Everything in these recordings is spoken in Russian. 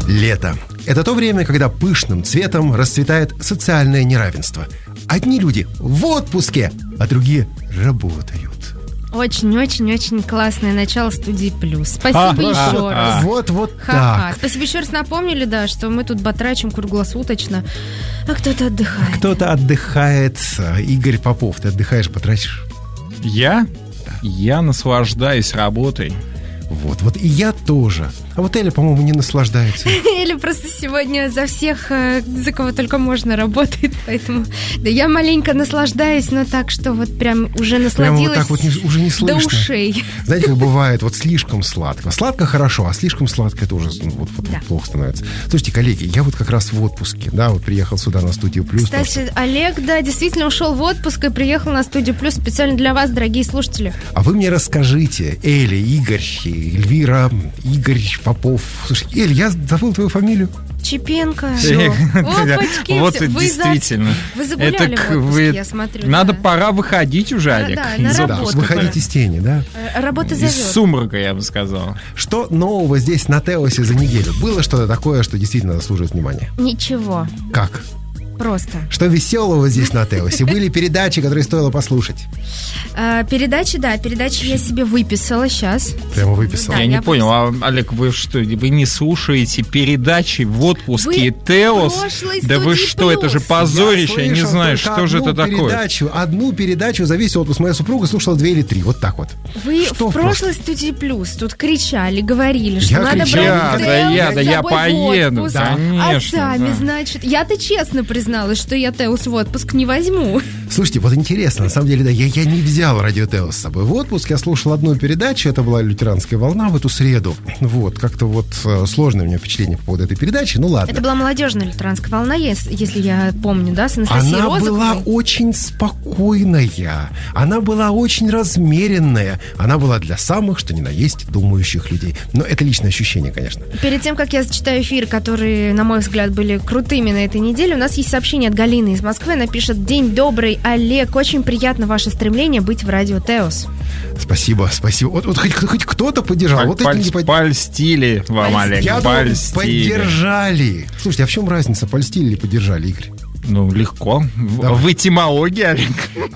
Лето. Это то время, когда пышным цветом расцветает социальное неравенство. Одни люди в отпуске, а другие работают. Очень-очень-очень классное начало студии Плюс. Спасибо еще раз. Вот так. Спасибо еще раз напомнили, да, что мы тут батрачим круглосуточно, а кто-то отдыхает. Кто-то отдыхает. Игорь Попов, ты отдыхаешь, батрачишь? Я? Я наслаждаюсь работой. Вот и я тоже. А вот Эля, по-моему, не наслаждается. Эля просто сегодня за всех, за кого только можно, работает. Поэтому да, я маленько наслаждаюсь, но так, что вот прям уже насладилась прямо вот так вот уже не слышно. До ушей. Знаете, как бывает, вот слишком сладко. Сладко хорошо, а слишком сладко это уже да. плохо становится. Слушайте, коллеги, я вот как раз в отпуске, да, вот приехал сюда на студию Плюс. Кстати, Олег, да, действительно ушел в отпуск и приехал на студию Плюс специально для вас, дорогие слушатели. А вы мне расскажите, Эля, Игорь, Эльвира, Игорь Попов. Слушай, Эль, я забыл твою фамилию. Чепенко. Опачки, вот действительно. Вы загуляли в отпуске, я смотрю. Надо пора выходить уже, Олег. Да, на работу. Выходить из тени, да? Работа зовет. Из сумрака, я бы сказал. Что нового здесь на Теосе за неделю? Было что-то такое, что действительно заслуживает внимания? Ничего. Как? Просто. Что веселого здесь на Теосе? Были передачи, которые стоило послушать? Передачи я себе выписала сейчас. Прямо выписала? Да, я не понял, Олег, вы что, вы не слушаете передачи в отпуске Теос? Да вы что, это же позорище, я не знаю, что же это такое. Одну передачу за весь отпуск моя супруга слушала 2 или 3, вот так вот. Вы в прошлой студии Плюс тут кричали, говорили, что надо брать Теос, я поеду, а сами, значит, я-то честно призналась, что я Теос в отпуск не возьму. Слушайте, вот интересно, на самом деле, да, я не взял радио Теос с собой в отпуск, я слушал одну передачу, это была «Лютеранская волна» в эту среду. Вот, как-то вот сложное у меня впечатление по поводу этой передачи, ну ладно. Это была молодежная «Лютеранская волна», если я помню, да, с Анастасией Розовой. Она была очень спокойная, она была очень размеренная, она была для самых, что ни на есть, думающих людей. Но это личное ощущение, конечно. Перед тем, как я зачитаю эфир, которые, на мой взгляд, были крутыми на этой неделе, у нас есть сообщение от Галины из Москвы. Она пишет: «День добрый, Олег, очень приятно ваше стремление быть в радио Теос». Спасибо. Вот хоть кто-то поддержал. Вот польстили вам, Олег. Я думал, поддержали. Слушайте, а в чем разница, польстили или поддержали, Игорь? Ну, легко. В этимологии, Олег.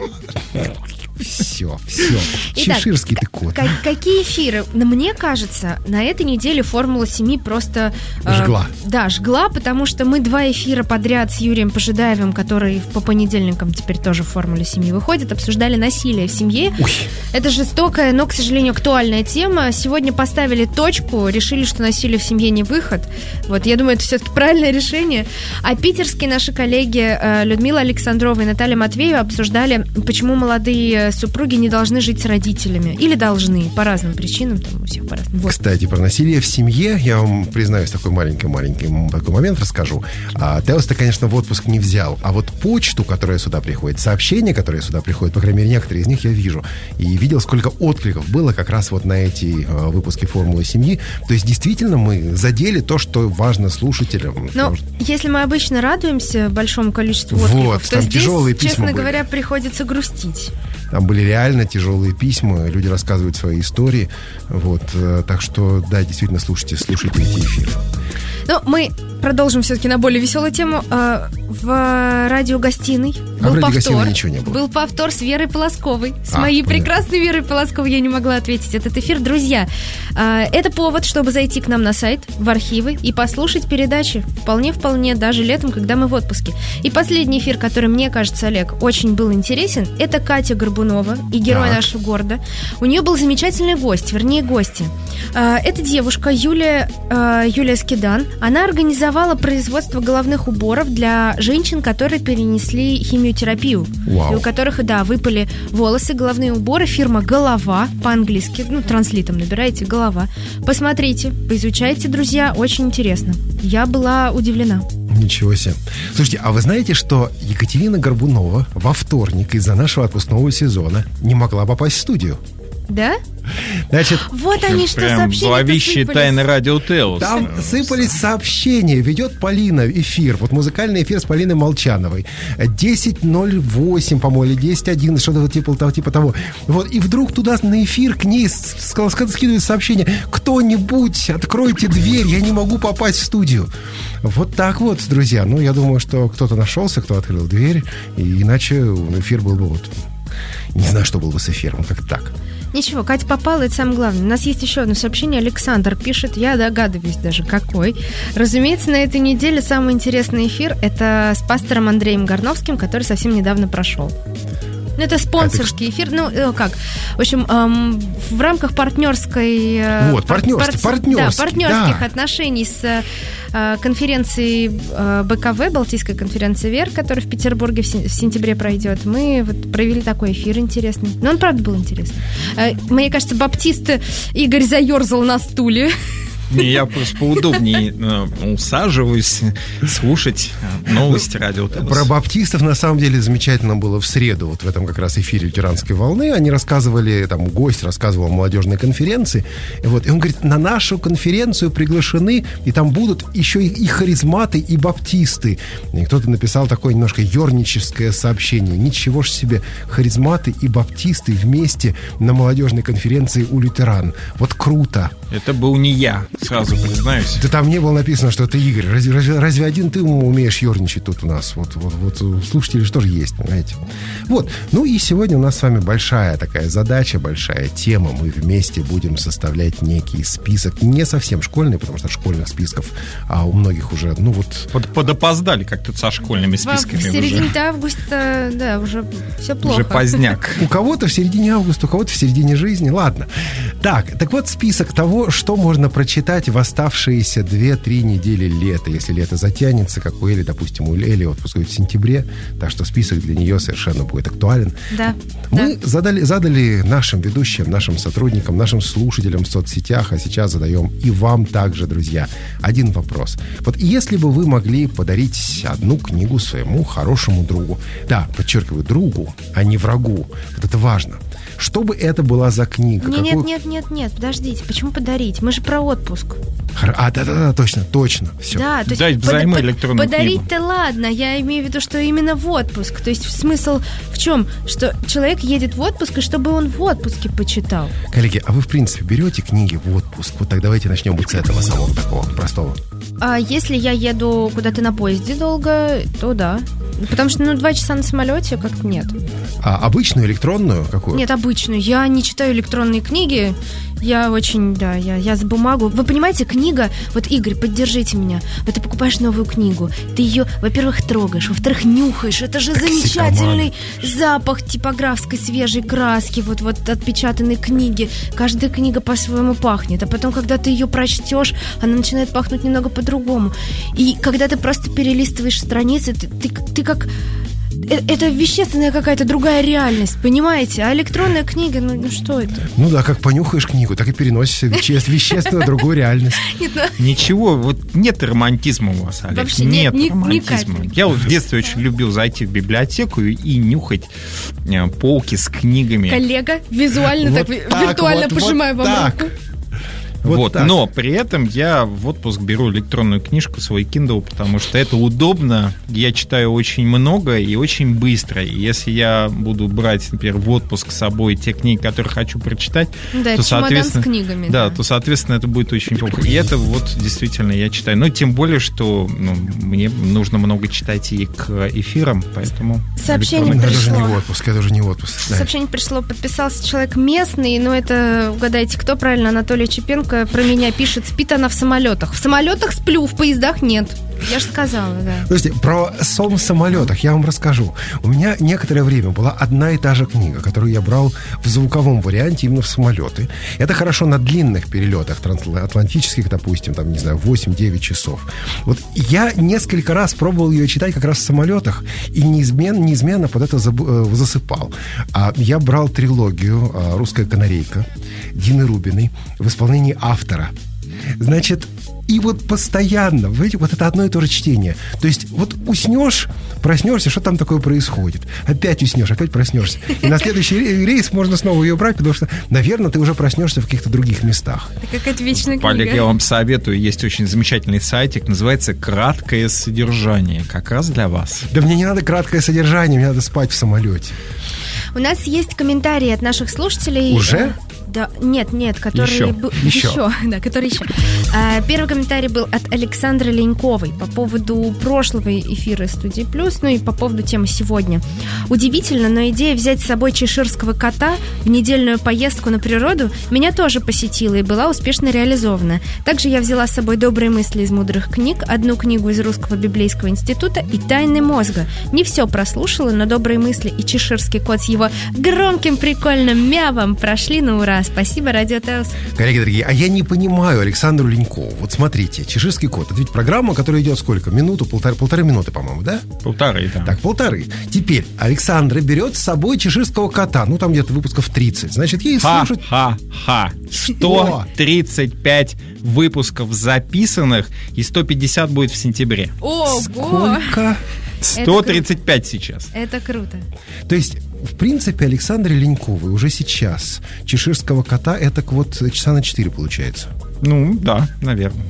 Все. Чеширский ты кот. Какие эфиры? Мне кажется, на этой неделе «Формула 7» просто... жгла. Да, жгла, потому что мы 2 эфира подряд с Юрием Пожидаевым, который по понедельникам теперь тоже в «Формуле 7» выходит, обсуждали насилие в семье. Ой. Это жестокая, но, к сожалению, актуальная тема. Сегодня поставили точку, решили, что насилие в семье не выход. Вот, я думаю, это все-таки правильное решение. А питерские наши коллеги Людмила Александрова и Наталья Матвеева обсуждали, почему молодые супруги не должны жить с родителями. Или должны, по разным причинам, там у всех по-разному. Вот. Кстати, про насилие в семье, я вам, признаюсь, такой маленький такой момент расскажу. Теос-то, конечно, в отпуск не взял, а вот почту, которая сюда приходит, сообщения, которые сюда приходят, по крайней мере, некоторые из них я вижу. И видел, сколько откликов было как раз вот на эти выпуски «Формулы семьи». То есть, действительно, мы задели то, что важно слушателям. Но если мы обычно радуемся большому количеству откликов, то здесь, честно говоря, приходится грустить. Там были реально тяжелые письма, люди рассказывают свои истории. Вот, так что, да, действительно, слушайте эти эфиры. Но мы продолжим все-таки на более веселую тему. В радиогостиной был повтор. Ничего не было. Был повтор с Верой Полосковой. С моей прекрасной Верой Полосковой я не могла ответить этот эфир. Друзья, это повод, чтобы зайти к нам на сайт, в архивы и послушать передачи. Вполне, даже летом, когда мы в отпуске. И последний эфир, который, мне кажется, Олег, очень был интересен, это Катя Горбунова и герой нашего города. У нее был замечательный гость, вернее, гости. Это девушка Юлия Скидан. Она организовала производство головных уборов для женщин, которые перенесли химиотерапию. Вау. И у которых, выпали волосы, головные уборы. Фирма «Голова», по-английски, транслитом набираете «Голова». Посмотрите, поизучайте, друзья, очень интересно. Я была удивлена. Ничего себе. Слушайте, а вы знаете, что Екатерина Горбунова во вторник из-за нашего отпускного сезона не могла попасть в студию? Да? Значит, вот они что прям зловещие тайны радио Теос. Там сыпались сообщения. Ведет Полина эфир. Вот музыкальный эфир с Полиной Молчановой. 10:08, по-моему, или 10:11, что-то типа того. Вот, и вдруг туда на эфир к ней скидывают сообщение: кто-нибудь, откройте дверь, я не могу попасть в студию. Вот так вот, друзья. Ну, я думаю, что кто-то нашелся, кто открыл дверь, и иначе эфир был бы вот... Не знаю, что было бы с эфиром, как так. Ничего, Катя попала, это самое главное. У нас есть еще одно сообщение. Александр пишет, я догадываюсь даже какой. Разумеется, на этой неделе самый интересный эфир — это с пастором Андреем Горновским, который совсем недавно прошел. Ну, это спонсорский эфир. Ну, как? В общем, в рамках партнерской... Вот, партнерских отношений с конференцией БКВ, Балтийской конференции ВЕР, которая в Петербурге в сентябре пройдет. Мы вот провели такой эфир интересный. Но он, правда, был интересный. Мне кажется, баптист Игорь заерзал на стуле. Не, я просто поудобнее усаживаюсь слушать новости радио Теос. Про баптистов, на самом деле, замечательно было в среду, вот в этом как раз эфире «Лютеранской волны». Они рассказывали, там гость рассказывал о молодежной конференции. Вот, и он говорит, на нашу конференцию приглашены, и там будут еще и харизматы, и баптисты. И кто-то написал такое немножко ёрническое сообщение. Ничего ж себе, харизматы и баптисты вместе на молодежной конференции у лютеран. Вот круто. Это был не я, сразу признаюсь. Да там не было написано, что это Игорь. Разве один ты умеешь ерничать тут у нас? Вот слушатели же тоже есть, понимаете? Вот. Ну и сегодня у нас с вами большая такая задача, большая тема. Мы вместе будем составлять некий список. Не совсем школьный, потому что школьных списков у многих уже, ну вот... Подопоздали как-то со школьными списками. В середине августа, да, уже все плохо. Уже поздняк. У кого-то в середине августа, у кого-то в середине жизни. Ладно. Так вот список того, что можно прочитать в оставшиеся 2-3 недели лета, если лето затянется, как у Эли, допустим, у Эли отпуск в сентябре, так что список для нее совершенно будет актуален. Да. Мы задали нашим ведущим, нашим сотрудникам, нашим слушателям в соцсетях, а сейчас задаем и вам также, друзья, один вопрос. Вот если бы вы могли подарить одну книгу своему хорошему другу, да, подчеркиваю, другу, а не врагу, вот это важно. Что бы это была за книга? Нет, подождите, почему подарить? Мы же про отпуск. Да, точно, все. Да, то есть взаймы электронную подарить-то книгу. ладно, я имею в виду, что именно в отпуск. То есть смысл в чем? Что человек едет в отпуск, и чтобы он в отпуске почитал. Коллеги, а вы, в принципе, берете книги в отпуск? Вот так давайте начнем вот с этого самого такого простого. А если я еду куда-то на поезде долго, то да. Потому что, 2 часа на самолете как-то нет. А обычную, электронную какую? Нет, обычную. Я не читаю электронные книги. Я очень, я за бумагу. Вы понимаете, книга... Вот, Игорь, поддержите меня. Вот ты покупаешь новую книгу. Ты ее, во-первых, трогаешь, во-вторых, нюхаешь. Это же замечательный запах типографской свежей краски. Вот отпечатанной книги. Каждая книга по-своему пахнет. А потом, когда ты ее прочтешь, она начинает пахнуть немного по-другому. И когда ты просто перелистываешь страницы, ты как... Это вещественная какая-то другая реальность, понимаете? А электронная книга, ну что это? Ну да, как понюхаешь книгу, так и переносишься вещественно в другую реальность. Ничего, вот нет романтизма у вас, Олег. Вообще нет романтизма. Я вот в детстве очень любил зайти в библиотеку и нюхать полки с книгами. Коллега, визуально так виртуально пожимаю вам руку. Вот, но при этом я в отпуск беру электронную книжку, свой Kindle, потому что это удобно. Я читаю очень много и очень быстро. И если я буду брать, например, в отпуск с собой те книги, которые хочу прочитать, то, соответственно, с книгами, то, соответственно, это будет очень плохо. И это вот действительно я читаю. Но тем более, что мне нужно много читать и к эфирам, поэтому... Сообщение пришло. Это уже не отпуск. Сообщение пришло, подписался человек местный, но это, угадайте, кто правильно, Анатолий Чепенко про меня пишет, спит она в самолетах. В самолетах сплю, в поездах нет. Я же сказала, да. Слушайте, про сон в самолетах я вам расскажу. У меня некоторое время была одна и та же книга, которую я брал в звуковом варианте именно в самолеты. Это хорошо на длинных перелетах, трансатлантических, допустим, 8-9 часов. Вот я несколько раз пробовал ее читать как раз в самолетах и неизменно под это засыпал. Я брал трилогию «Русская канарейка» Дины Рубиной в исполнении автора. Значит, И вот постоянно, видите, вот это одно и то же чтение. То есть вот уснешь, проснешься, что там такое происходит? Опять уснешь, опять проснешься. И на следующий рейс можно снова ее брать, потому что, наверное, ты уже проснешься в каких-то других местах. Это какая-то вечная книга. Олег, я вам советую, есть очень замечательный сайтик, называется «Краткое содержание». Как раз для вас. Да мне не надо краткое содержание, мне надо спать в самолете. У нас есть комментарии от наших слушателей. Уже? Да, нет, который еще. Да, который еще. Первый комментарий был от Александры Леньковой по поводу прошлого эфира «Студии Плюс», ну и по поводу темы сегодня. Удивительно, но идея взять с собой чеширского кота в недельную поездку на природу меня тоже посетила и была успешно реализована. Также я взяла с собой «Добрые мысли из мудрых книг», одну книгу из Русского библейского института и «Тайны мозга». Не все прослушала, но «Добрые мысли» и чеширский кот с его громким прикольным мявом прошли на ура. Спасибо, Радио Теос. Коллеги дорогие, а я не понимаю Александру Ленькову. Вот смотрите, «Чеширский кот». Это ведь программа, которая идет сколько? Минуту, полторы минуты, по-моему, да? Полторы, да. Так, полторы. Теперь Александра берет с собой чеширского кота. Ну, там где-то выпусков 30. Значит, ей слушать... Ха-ха-ха. 135 выпусков записанных, и 150 будет в сентябре. Ого! Сколько? 135 сейчас. Это круто. То есть, в принципе, Александре Леньковой уже сейчас чеширского кота это вот часа на 4 получается. Ну, да, наверное.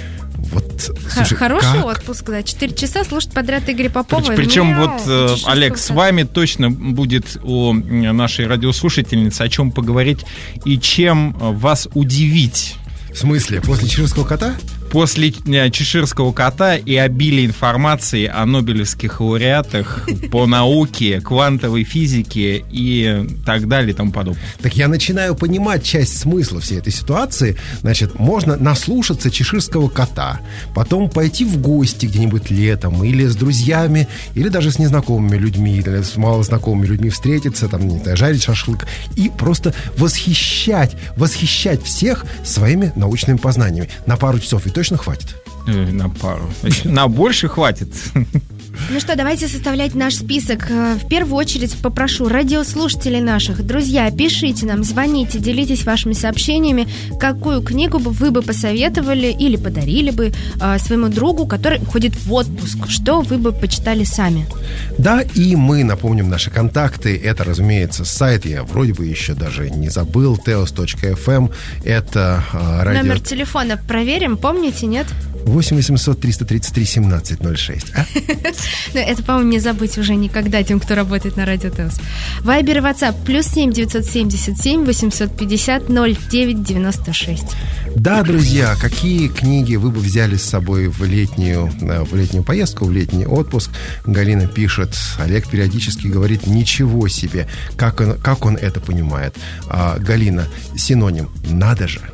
Вот, слушай, хороший отпуск, да. 4 часа слушать подряд Игоря Попова. Причем вот, Олег, с вами точно будет у нашей радиослушательницы о чем поговорить и чем вас удивить. В смысле? После чеширского кота? После чеширского кота и обилия информации о нобелевских лауреатах по науке, квантовой физике и так далее и тому подобное. Так я начинаю понимать часть смысла всей этой ситуации. Значит, можно наслушаться чеширского кота, потом пойти в гости где-нибудь летом, или с друзьями, или даже с незнакомыми людьми, или с малознакомыми людьми встретиться, там, не знаю, жарить шашлык, и просто восхищать всех своими научными познаниями. На пару часов и точно хватит. На пару. На больше хватит. Ну что, давайте составлять наш список. В первую очередь попрошу радиослушателей наших. Друзья, пишите нам, звоните, делитесь вашими сообщениями. Какую книгу вы бы посоветовали или подарили бы своему другу, который уходит в отпуск? Что вы бы почитали сами? Да, и мы напомним наши контакты. Это, разумеется, сайт, я вроде бы еще даже не забыл, teos.fm. Это радио... Номер телефона проверим, помните, нет? 8 800 333 1706. Ну, это, по-моему, не забыть уже никогда тем, кто работает на Радио Теос. Вайбер и WhatsApp +7 977 850 09 96. Да, друзья, какие книги вы бы взяли с собой в летнюю поездку, в летний отпуск? Галина пишет, Олег периодически говорит, ничего себе, как он это понимает. Галина, синоним «надо же».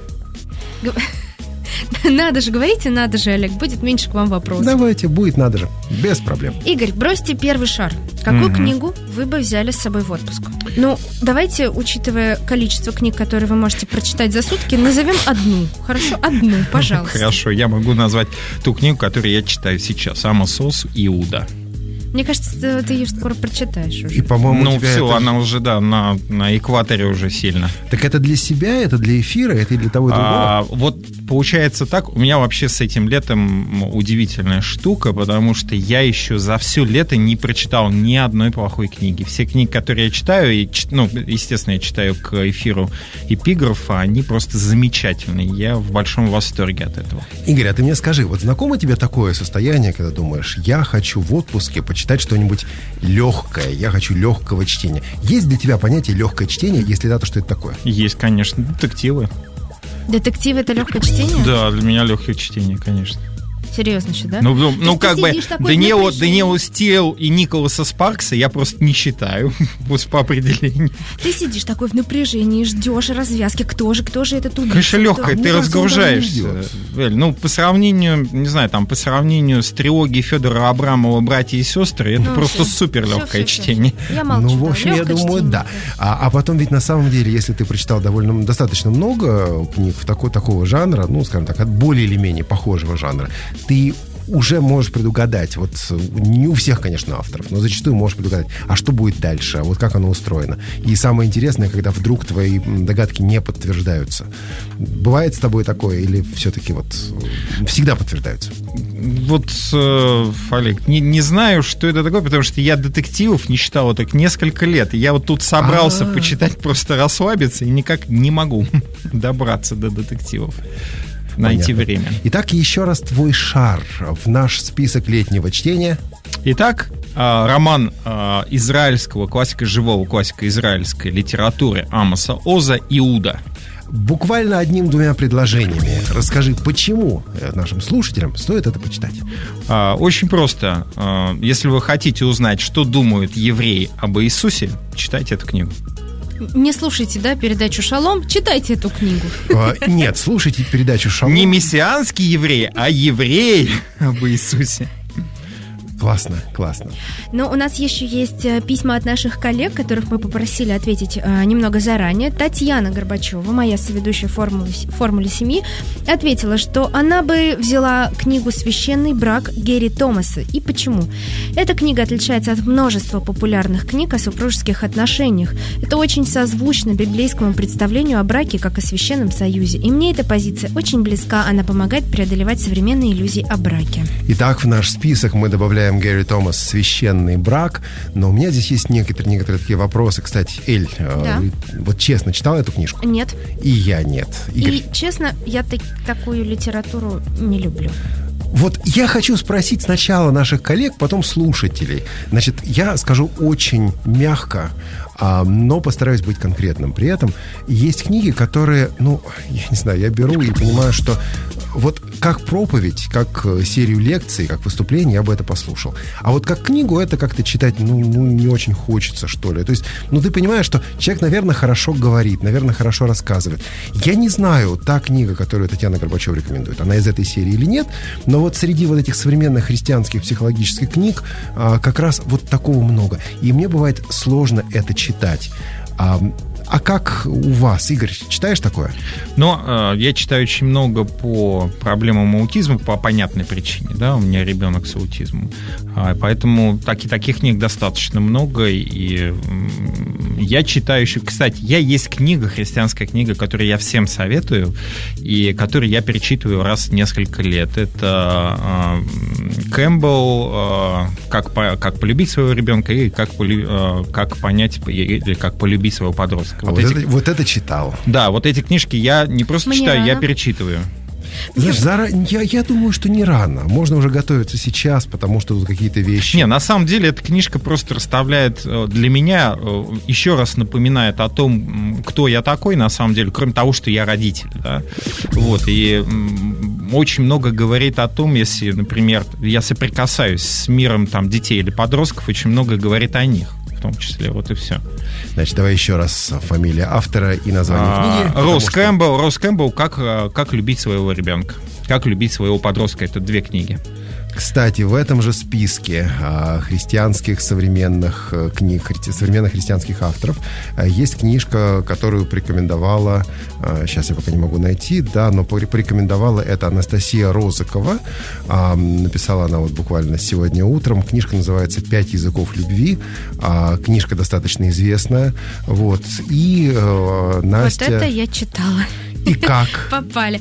Надо же, говорите, надо же, Олег, будет меньше к вам вопросов. Давайте, будет надо же, без проблем. Игорь, бросьте первый шар. Какую книгу вы бы взяли с собой в отпуск? Ну, давайте, учитывая количество книг, которые вы можете прочитать за сутки, назовем одну. Хорошо, одну, пожалуйста. Хорошо, я могу назвать ту книгу, которую я читаю сейчас. Амос Оз «Иуда». Мне кажется, ты ее скоро прочитаешь уже. И, по-моему, ну, все, она уже, да, на экваторе уже сильно. Так это для себя, это для эфира, это и для того и другого? Вот получается так, у меня вообще с этим летом удивительная штука, потому что я еще за все лето не прочитал ни одной плохой книги. Все книги, которые я читаю, естественно, я читаю к эфиру эпиграфа, они просто замечательные. Я в большом восторге от этого. Игорь, а ты мне скажи, вот знакомо тебе такое состояние, когда думаешь, я хочу в отпуске почитать что-нибудь легкое, я хочу легкого чтения. Есть для тебя понятие легкое чтение? Если да, то что это такое? Есть, конечно, детективы. Детективы — это легкое чтение? Да, для меня легкое чтение, конечно. Серьезно еще, да? Ну как бы Дэниела Стил и Николаса Спаркса я просто не считаю по определению. Ты сидишь такой в напряжении, ждешь развязки, кто же этот убийца. Конечно, легкое, ты разгружаешься. Ну, по сравнению, не знаю, там, по сравнению с трилогией Федора Абрамова «Братья и сестры», это просто супер легкое чтение. Я молчу. Ну, в общем, я думаю, да. А потом ведь на самом деле, если ты прочитал достаточно много книг такого жанра, ну, скажем так, от более или менее похожего жанра, ты уже можешь предугадать, вот не у всех, конечно, авторов, но зачастую можешь предугадать, а что будет дальше, вот как оно устроено. И самое интересное, когда вдруг твои догадки не подтверждаются. Бывает с тобой такое или все-таки вот всегда подтверждаются? Вот, Олег, не знаю, что это такое, потому что я детективов не читал так несколько лет. Я вот тут собрался почитать, просто расслабиться, и никак не могу добраться до детективов. Найти время. Итак, еще раз твой шар в наш список летнего чтения. Итак, роман израильского классика, живого классика израильской литературы Амоса Оза «Иуда». Буквально одним-двумя предложениями расскажи, почему нашим слушателям стоит это почитать. Очень просто. Если вы хотите узнать, что думают евреи об Иисусе, читайте эту книгу. Не слушайте, передачу «Шалом», читайте эту книгу. Нет, слушайте передачу «Шалом». Не мессианские евреи, а евреи об Иисусе. Классно, классно. Но у нас еще есть письма от наших коллег, которых мы попросили ответить немного заранее. Татьяна Горбачева, моя соведущая «Формуле семьи», ответила, что она бы взяла книгу «Священный брак» Гэри Томаса. И почему? Эта книга отличается от множества популярных книг о супружеских отношениях. Это очень созвучно библейскому представлению о браке как о священном союзе. И мне эта позиция очень близка. Она помогает преодолевать современные иллюзии о браке. Итак, в наш список мы добавляем Гэри Томас «Священный брак», но у меня здесь есть некоторые такие вопросы. Кстати, Эль, вот честно, читала эту книжку? Нет. И я нет. Игорь. И честно, я такую литературу не люблю. Вот я хочу спросить сначала наших коллег, потом слушателей. Значит, я скажу очень мягко, но постараюсь быть конкретным. При этом есть книги, которые, я не знаю, я беру и понимаю, что вот как проповедь, как серию лекций, как выступление, я бы это послушал. А вот как книгу это как-то читать, не очень хочется, что ли. То есть, ты понимаешь, что человек, наверное, хорошо говорит, наверное, хорошо рассказывает. Я не знаю, та книга, которую Татьяна Горбачева рекомендует, она из этой серии или нет, но вот среди вот этих современных христианских психологических книг как раз вот такого много. И мне бывает сложно это читать. А как у вас, Игорь, читаешь такое? Я читаю очень много по проблемам аутизма по понятной причине, у меня ребенок с аутизмом, поэтому таких книг достаточно много, и я читаю еще, кстати, есть книга, христианская книга, которую я всем советую, и которую я перечитываю раз в несколько лет. Это Кэмпбелл «Как полюбить своего ребенка» и «Как понять или как полюбить своего подростка». Вот это читал. Да, вот эти книжки я не просто читаю, я перечитываю. Знаешь, я думаю, что не рано. Можно уже готовиться сейчас, потому что тут какие-то вещи... На самом деле эта книжка просто расставляет для меня, еще раз напоминает о том, кто я такой, на самом деле, кроме того, что я родитель. Да? И очень много говорит о том, если, например, я соприкасаюсь с миром детей или подростков, очень много говорит о них. В том числе, вот и все. Значит, давай еще раз фамилия автора и название книги. Росс Кэмпбелл «Как любить своего ребенка», «Как любить своего подростка». Это 2 книги. Кстати, в этом же списке христианских современных книг, современных христианских авторов есть книжка, которую порекомендовала, сейчас я пока не могу найти, но порекомендовала это Анастасия Розыкова. Написала она буквально сегодня утром. Книжка называется «5 языков любви». Книжка достаточно известная. И Настя... Вот это я читала. И как? Попали.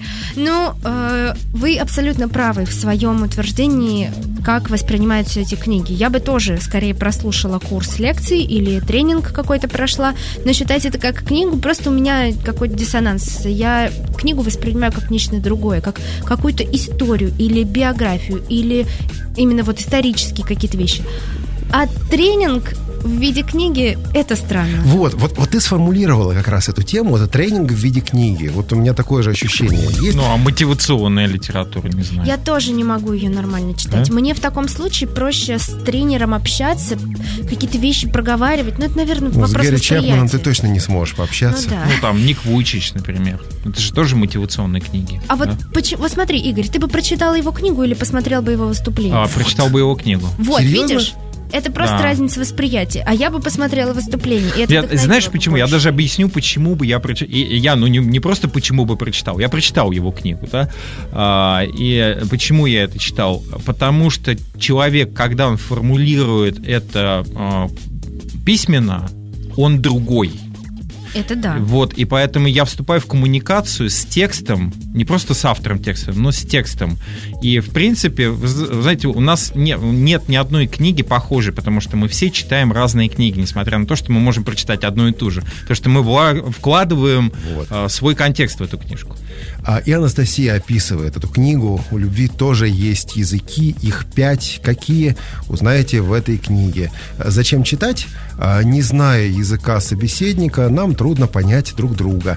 Вы абсолютно правы в своем утверждении, как воспринимаются эти книги. Я бы тоже скорее прослушала курс лекций или тренинг какой-то прошла, но считать это как книгу, просто у меня какой-то диссонанс. Я книгу воспринимаю как нечто другое, как какую-то историю или биографию, или именно исторические какие-то вещи. А тренинг в виде книги — это странно. Вот ты сформулировала как раз эту тему, это тренинг в виде книги. У меня такое же ощущение есть. А мотивационная литература, не знаю. Я тоже не могу ее нормально читать. Мне в таком случае проще с тренером общаться, какие-то вещи проговаривать. Это, наверное, вопрос восприятия. С Гэри Чепманом ты точно не сможешь пообщаться. Ник Вуйчич, например. Это же тоже мотивационные книги. Вот смотри, Игорь, ты бы прочитал его книгу или посмотрел бы его выступление? Прочитал бы его книгу. Серьезно? Видишь? Это просто разница восприятия. А я бы посмотрела выступление. Знаешь почему? Я даже объясню, почему бы я прочитал. Не просто почему бы прочитал. Я прочитал его книгу, да? И почему я это читал? Потому что человек, когда он формулирует это письменно, он другой. Это да. Вот, и поэтому я вступаю в коммуникацию с текстом, не просто с автором текста, но с текстом. И, в принципе, вы знаете, у нас нет ни одной книги похожей, потому что мы все читаем разные книги, несмотря на то, что мы можем прочитать одну и ту же. Потому что мы вкладываем свой контекст в эту книжку. И Анастасия описывает эту книгу. У любви тоже есть языки, их 5. Какие? Узнаете в этой книге. Зачем читать? Не зная языка собеседника, нам трудно понять друг друга.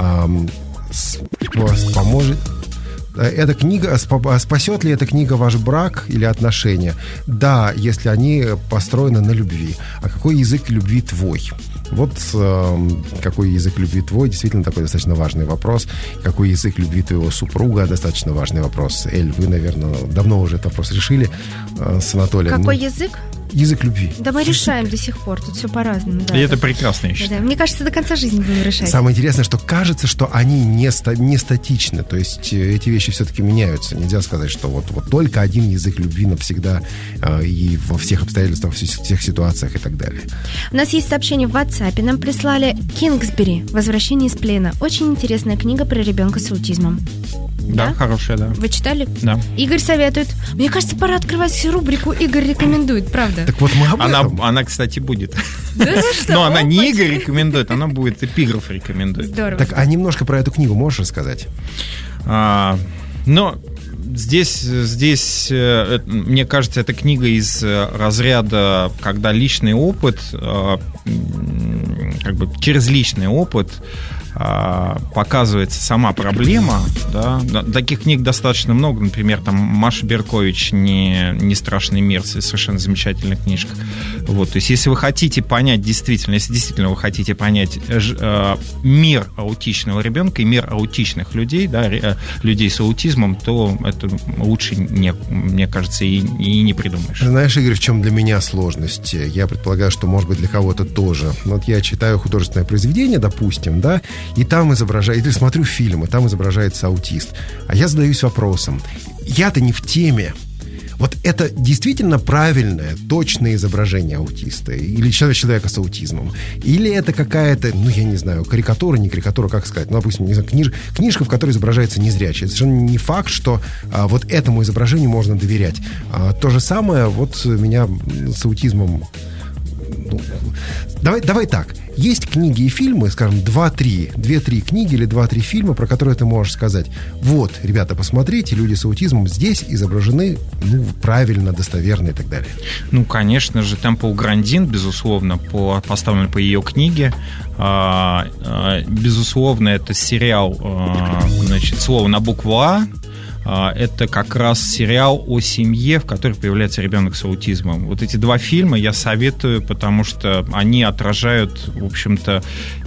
Поможет... Эта книга, спасет ли эта книга ваш брак или отношения? Да, если они построены на любви. А какой язык любви твой? Вот какой язык любви твой, действительно такой достаточно важный вопрос. Какой язык любви твоего супруга, достаточно важный вопрос. Эль, вы, наверное, давно уже этот вопрос решили с Анатолием. Какой язык? Язык любви. Да мы решаем до сих пор, тут все по-разному. Да, и это прекрасно, я считаю. Да. Мне кажется, до конца жизни будем решать. Самое интересное, что кажется, что они не статичны, то есть эти вещи все-таки меняются. Нельзя сказать, что вот только один язык любви навсегда и во всех обстоятельствах, во всех ситуациях и так далее. У нас есть сообщение в WhatsApp, нам прислали «Кингсбери. Возвращение из плена». Очень интересная книга про ребенка с аутизмом. Да, хорошая, да. Вы читали? Да. Игорь советует. Мне кажется, пора открывать рубрику «Игорь рекомендует», правда? Так вот мы об этом. Она, кстати, будет. Да ну что? Но она не Игорь рекомендует, она будет эпиграф рекомендует. Здорово. Так, а немножко про эту книгу можешь рассказать? Но здесь, мне кажется, эта книга из разряда, когда личный опыт, как бы через личный опыт показывается сама проблема, да. Таких книг достаточно много, например, там Маша Беркович «Не страшный мир», совершенно замечательная книжка. Вот, то есть, если вы хотите понять если действительно вы хотите понять мир аутичного ребенка и мир аутичных людей, да, людей с аутизмом, то это лучше, мне кажется, и не придумаешь. Знаешь, Игорь, в чем для меня сложность? Я предполагаю, что, может быть, для кого-то тоже. Вот я читаю художественное произведение, допустим, да, и там или смотрю фильмы, там изображается аутист. А я задаюсь вопросом, я-то не в теме. Вот это действительно правильное, точное изображение аутиста или человека с аутизмом? Или это какая-то, я не знаю, карикатура, не карикатура, как сказать? Допустим, не знаю, книжка, в которой изображается незрячий. Это совершенно не факт, что вот этому изображению можно доверять. То же самое вот меня с аутизмом... Давай так. Есть книги и фильмы, скажем, 2-3 книги или 2-3 фильма, про которые ты можешь сказать: вот, ребята, посмотрите, люди с аутизмом здесь изображены, правильно, достоверно и так далее. Конечно же, Темпл Грандин, безусловно, поставлен по ее книге. Безусловно, это сериал, слово на букву А. Это как раз сериал о семье, в которой появляется ребенок с аутизмом. Вот эти 2 фильма я советую, потому что они отражают, в общем-то,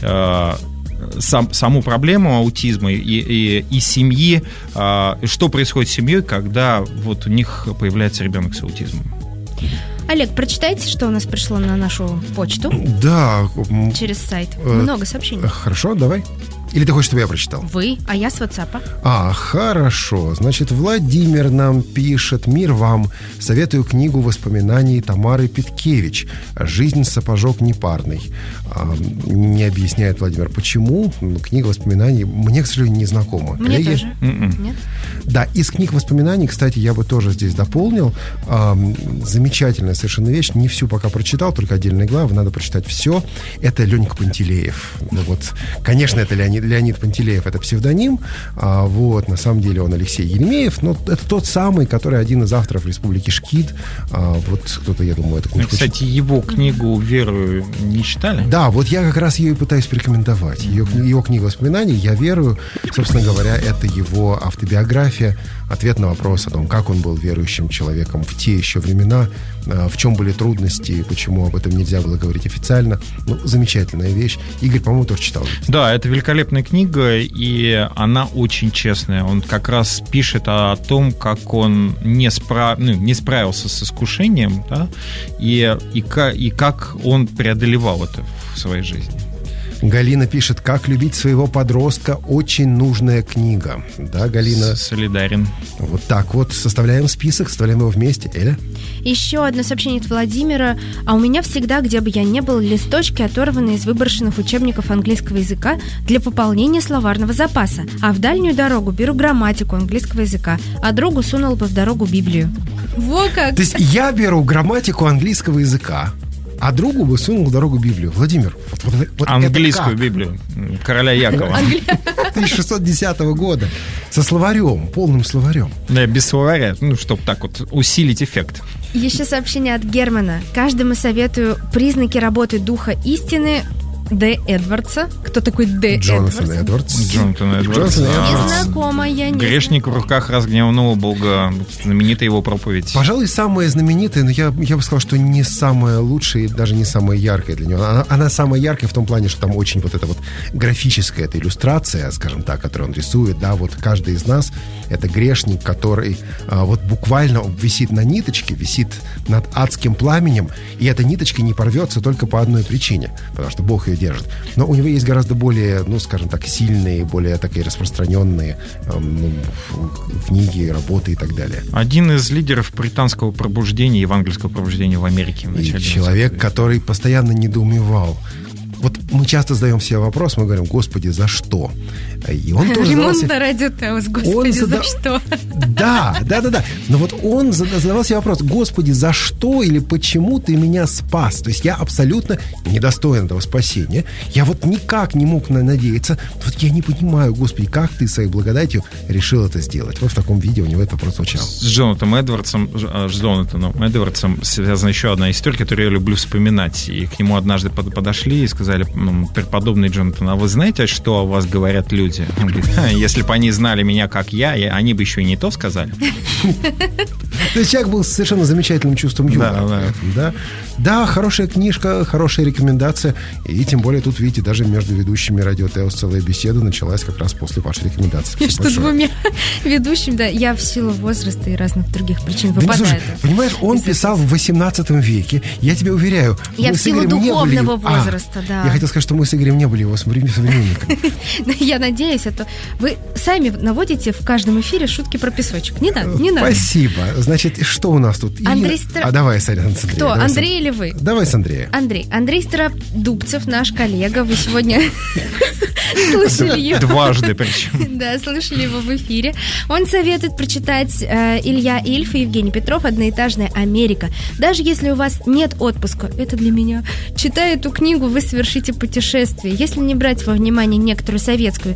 саму проблему аутизма и семьи, что происходит с семьей, когда вот у них появляется ребенок с аутизмом. Олег, прочитайте, что у нас пришло на нашу почту. Да. Через сайт. Много сообщений. Хорошо, давай. Или ты хочешь, чтобы я прочитал? Вы, а я с WhatsApp. Хорошо. Значит, Владимир нам пишет: «Мир вам. Советую книгу воспоминаний Тамары Петкевич «Жизнь сапожок непарный». Не объясняет Владимир, почему. Книга воспоминаний мне, к сожалению, не знакома. Мне коллеги? Тоже. Нет? Да, из книг воспоминаний, кстати, я бы тоже здесь дополнил. Замечательная совершенно вещь. Не всю пока прочитал, только отдельные главы. Надо прочитать все. Это Ленька Пантелеев. Конечно, это Леонид Пантелеев, это псевдоним. На самом деле он Алексей Еремеев. Но это тот самый, который один из авторов «Республики Шкид». Кто-то, я думаю, эту книжку... Кстати, его книгу «Верую» не читали? Да, вот я как раз ее и пытаюсь порекомендовать. Его книга воспоминаний «Я верую». Собственно говоря, это его автобиография. ответ на вопрос о том, как он был верующим человеком в те еще времена, в чем были трудности, почему об этом нельзя было говорить официально. Ну, замечательная вещь. Игорь, по-моему, тоже читал. Да, это великолепная книга, и она очень честная. Он как раз пишет о том, как он не справился с искушением, да, и как он преодолевал это в своей жизни. Галина пишет, как любить своего подростка, очень нужная книга. Да, Галина? Солидарен. Вот так вот, составляем список, составляем его вместе. Эля? Еще одно сообщение от Владимира. А у меня всегда, где бы я ни был, листочки, оторванные из выброшенных учебников английского языка для пополнения словарного запаса. А в дальнюю дорогу беру грамматику английского языка, а другу сунул бы в дорогу Библию. Во как! То есть я беру грамматику английского языка, а другу бы сунул в дорогу Библию. Владимир, вот английскую Библию короля Якова 1610 года со словарем, полным словарем. Да, без словаря, чтобы так вот усилить эффект. Еще сообщение от Германа. Каждому советую признаки работы духа истины Д. Эдвардса. Кто такой Д. Джонатан Эдвардс. Незнакомо, я не Грешник в руках разгневанного Бога. Знаменитая его проповедь. Пожалуй, самая знаменитая, но я бы сказал, что не самая лучшая и даже не самая яркая для него. Она самая яркая в том плане, что там очень вот эта вот графическая эта иллюстрация, скажем так, которую он рисует. Да, вот каждый из нас — это грешник, который вот буквально висит на ниточке, висит над адским пламенем, и эта ниточка не порвется только по одной причине, потому что Бог ее держит. Но у него есть гораздо более, скажем так, сильные, более такие распространенные книги, работы и так далее. Один из лидеров британского пробуждения, евангельского пробуждения в Америке. И человек, который постоянно недоумевал. Вот мы часто задаем себе вопрос, мы говорим, Господи, за что? И он тоже ремонт на радио Теос, Господи, за что? Да. Но вот он задавал себе вопрос, Господи, за что или почему ты меня спас? То есть я абсолютно недостоин этого спасения. Я вот никак не мог надеяться. Вот я не понимаю, Господи, как ты своей благодатью решил это сделать? Вот в таком виде у него этот вопрос звучал. С Джонатаном Эдвардсом связана еще одна история, которую я люблю вспоминать. И к нему однажды подошли и сказали, преподобный Джонатан, а вы знаете, что о вас говорят люди? Он говорит, если бы они знали меня, как я, они бы еще и не то сказали. То есть человек был с совершенно замечательным чувством юмора. Да, хорошая книжка, хорошая рекомендация. И тем более тут, видите, даже между ведущими радио Теос целая беседа началась как раз после вашей рекомендации. Между двумя ведущими, да. Я в силу возраста и разных других причин выпадаю. Понимаешь, он писал в 18 веке. Я тебе уверяю, я в силу духовного возраста, да. Я хотел сказать, что мы с Игорем не были его современниками. Я надеюсь, а то вы сами наводите в каждом эфире шутки про песочек. Не надо. Спасибо. Значит, что у нас тут? Давай, Сарина, с Андреем. Кто, Андрей или вы? Давай с Андреем. Андрей Стародубцев, наш коллега. Вы сегодня слышали его. Дважды причем. Да, слышали его в эфире. Он советует прочитать Илья Ильф и Евгений Петров «Одноэтажная Америка». Даже если у вас нет отпуска, это для меня, читая эту книгу, вы совершите путешествие. Если не брать во внимание некоторую советскую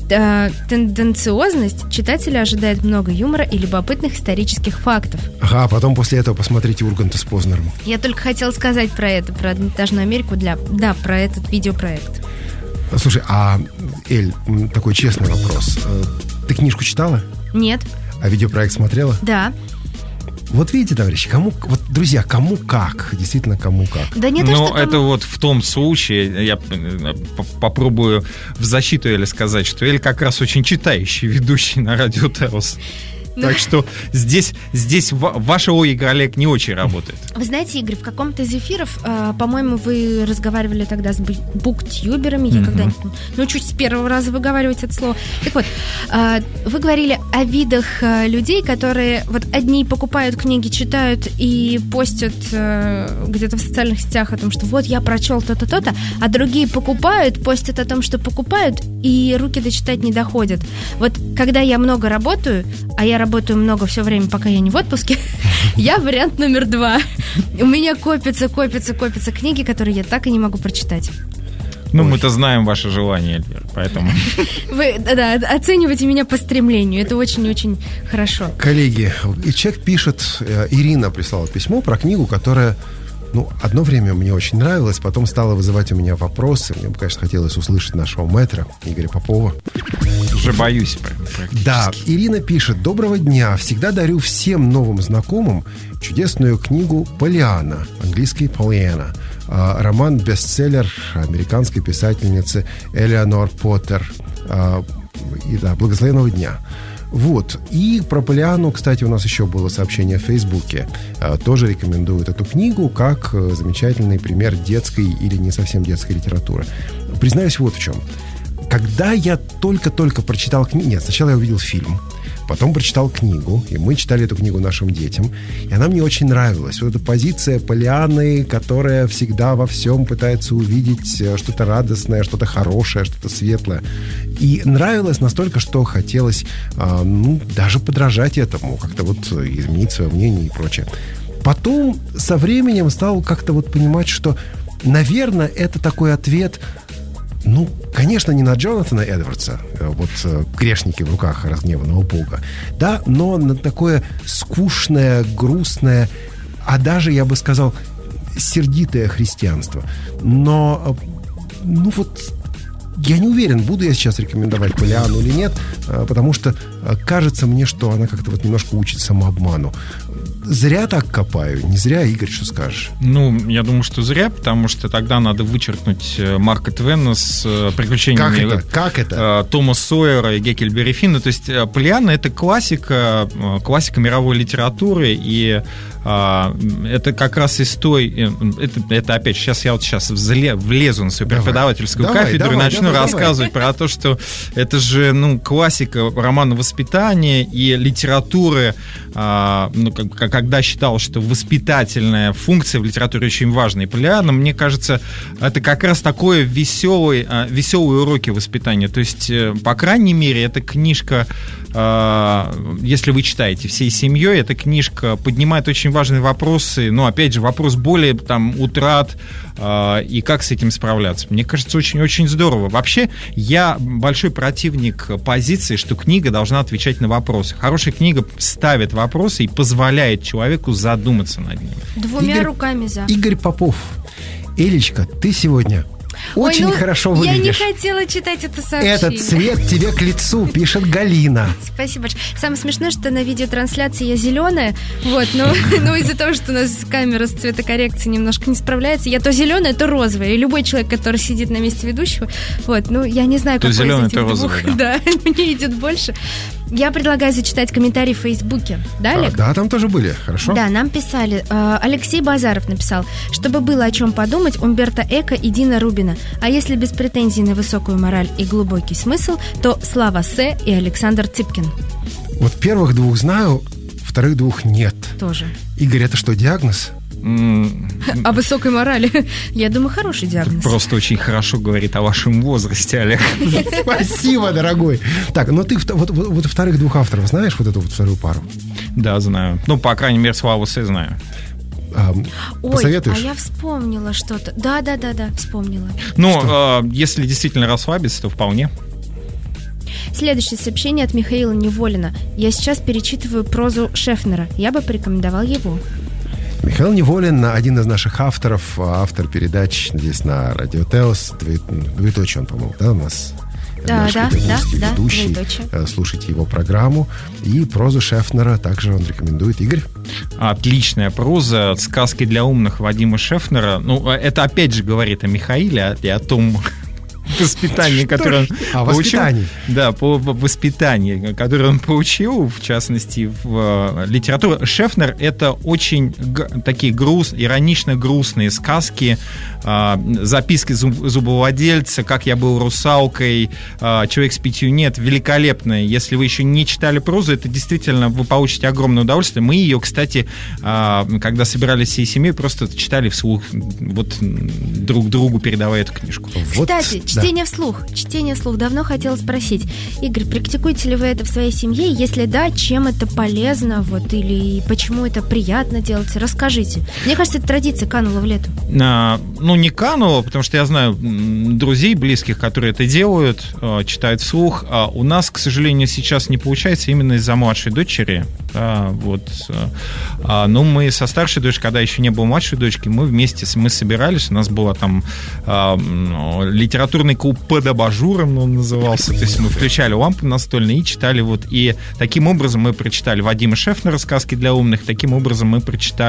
тенденциозность, читателя ожидает много юмора и любопытных исторических фактов. Ага, а потом после этого посмотрите Урганта с Познером. Я только хотела сказать про это, про «Одноэтажную Америку», про этот видеопроект. Слушай, Эль, такой честный вопрос. Ты книжку читала? Нет. А видеопроект смотрела? Да. Вот видите, товарищи, друзья, кому как, действительно, кому как. Да не то, что это вот в том случае, я попробую в защиту Эли сказать, что Эль как раз очень читающий ведущий на радио Теос. Так что здесь ваша логика, Олег, не очень работает. Вы знаете, Игорь, в каком-то из эфиров, по-моему, вы разговаривали тогда с буктюберами, я когда-нибудь научусь с первого раза выговаривать это слово. Так вот, вы говорили о видах людей, которые вот одни покупают книги, читают и постят где-то в социальных сетях о том, что вот я прочел то-то, то-то, а другие покупают, постят о том, что покупают, и руки дочитать не доходят. Вот когда я много работаю, а я работаю много все время, пока я не в отпуске, я вариант номер 2. У меня копятся книги, которые я так и не могу прочитать. Мы-то знаем ваше желание, Эльвира, поэтому... Вы, оценивайте меня по стремлению, это очень-очень хорошо. Коллеги, человек пишет, Ирина прислала письмо про книгу, которая одно время мне очень нравилось, потом стало вызывать у меня вопросы. Мне бы, конечно, хотелось услышать нашего мэтра Игоря Попова. Уже боюсь практически. Да, Ирина пишет: доброго дня. Всегда дарю всем новым знакомым чудесную книгу «Поллианна», английский «Поллианна». Роман-бестселлер американской писательницы Элеонор Поттер. Благословенного дня. Вот. И про Поллианну, кстати, у нас еще было сообщение в Фейсбуке. Тоже рекомендуют эту книгу как замечательный пример детской или не совсем детской литературы. Признаюсь вот в чем. Когда я только-только прочитал книгу... Нет, сначала я увидел фильм, потом прочитал книгу, и мы читали эту книгу нашим детям, и она мне очень нравилась. Вот эта позиция Поллианны, которая всегда во всем пытается увидеть что-то радостное, что-то хорошее, что-то светлое. И нравилось настолько, что хотелось, даже подражать этому, как-то вот изменить свое мнение и прочее. Потом со временем стал как-то вот понимать, что, наверное, это такой ответ... конечно, не на Джонатана Эдвардса, вот «Грешники в руках разгневанного Бога», да, но на такое скучное, грустное, а даже, я бы сказал, сердитое христианство. Но, я не уверен, буду я сейчас рекомендовать Поллианну или нет, потому что кажется мне, что она как-то вот немножко учит самообману. Зря так копаю, не зря, Игорь, что скажешь? Я думаю, что зря, потому что тогда надо вычеркнуть Марка Твена с приключениями Как это? Тома Сойера и Геккельбери Финна. То есть Поллианна — это классика мировой литературы, и это как раз из той... Это опять, сейчас я влезу на свою преподавательскую кафедру и начну рассказывать про то, что это же классика романа воспитания и литературы, когда считал, что воспитательная функция в литературе очень важна. И Поллианна, мне кажется, это как раз такое веселые уроки воспитания. То есть, по крайней мере, эта книжка, если вы читаете всей семьей, эта книжка поднимает очень важные вопросы, опять же, вопрос боли, утрат, и как с этим справляться. Мне кажется, очень-очень здорово. Вообще, я большой противник позиции, что книга должна отвечать на вопросы. Хорошая книга ставит вопросы и позволяет человеку задуматься над ними. Двумя руками за. Игорь Попов. Элечка, ты сегодня очень хорошо выглядишь. Я не хотела читать это сообщение. Этот цвет тебе к лицу, пишет Галина. Спасибо большое. Самое смешное, что на видеотрансляции я зеленая, но из-за того, что у нас камера с цветокоррекцией немножко не справляется, я то зеленая, то розовая. И любой человек, который сидит на месте ведущего, я не знаю, какой из этих то розовый, двух, да, мне идет больше. Я предлагаю зачитать комментарии в Фейсбуке. Да, Олег? Да, там тоже были, хорошо? Да, нам писали. Алексей Базаров написал: чтобы было о чем подумать, Умберто Эко и Дина Рубина. А если без претензий на высокую мораль и глубокий смысл, то Слава Сэ и Александр Цыпкин. Вот первых двух знаю, вторых двух нет. Тоже. Игорь, это что, диагноз? О высокой морали. Я думаю, хороший диагноз. Просто очень хорошо говорит о вашем возрасте, Олег. Спасибо, дорогой. Так, ты вот вторых двух авторов знаешь, вот эту вот вторую пару? Да, знаю. По крайней мере, Славу Сэ знаю. Посоветуешь? Я вспомнила что-то. Да, вспомнила. Если действительно расслабиться, то вполне. Следующее сообщение от Михаила Неволина. Я сейчас перечитываю прозу Шефнера. Я бы порекомендовал его. Михаил Неволин, один из наших авторов, автор передач здесь на Радио Теос. Двоеточие он, по-моему, у нас? Да, ведущий. Слушайте его программу. И прозу Шефнера также он рекомендует. Игорь? Отличная проза. Сказки для умных Вадима Шефнера. Это опять же говорит о Михаиле и о том воспитании, которое он получил. Да, по воспитанию, которое он получил, в частности, в литературе. Шефнер — это очень такие иронично грустные сказки, записки зубовладельца, как я был русалкой, человек с 5 нет, великолепные. Если вы еще не читали прозу, это действительно вы получите огромное удовольствие. Мы ее, кстати, когда собирались всей семьей, просто читали вслух, друг другу передавая эту книжку. Кстати, чтение вслух. Давно хотела спросить. Игорь, практикуете ли вы это в своей семье? Если да, чем это полезно? Или почему это приятно делать? Расскажите. Мне кажется, эта традиция канула в лету. не кануло, потому что я знаю друзей, близких, которые это делают, читают вслух. А у нас, к сожалению, сейчас не получается именно из-за младшей дочери. Да, вот. Но мы со старшей дочерью, когда еще не было младшей дочки, мы вместе собирались. У нас была там литературный клуб под абажуром, он назывался. То есть мы включали лампы настольные и читали. Вот. И таким образом мы прочитали Вадима Шефнера «Сказки для умных». Таким образом мы